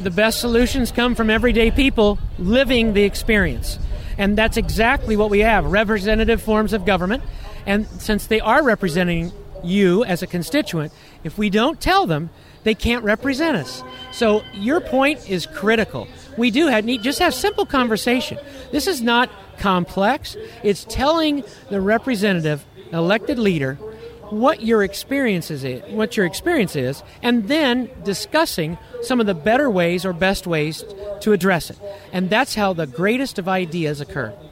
the best solutions come from everyday people living the experience. And that's exactly what we have, representative forms of government. And since they are representing you as a constituent, if we don't tell them, they can't represent us. So your point is critical. We do just have simple conversation. This is not complex. It's telling the representative, elected leader, what your experience is, and then discussing some of the better ways or best ways to address it. And that's how the greatest of ideas occur.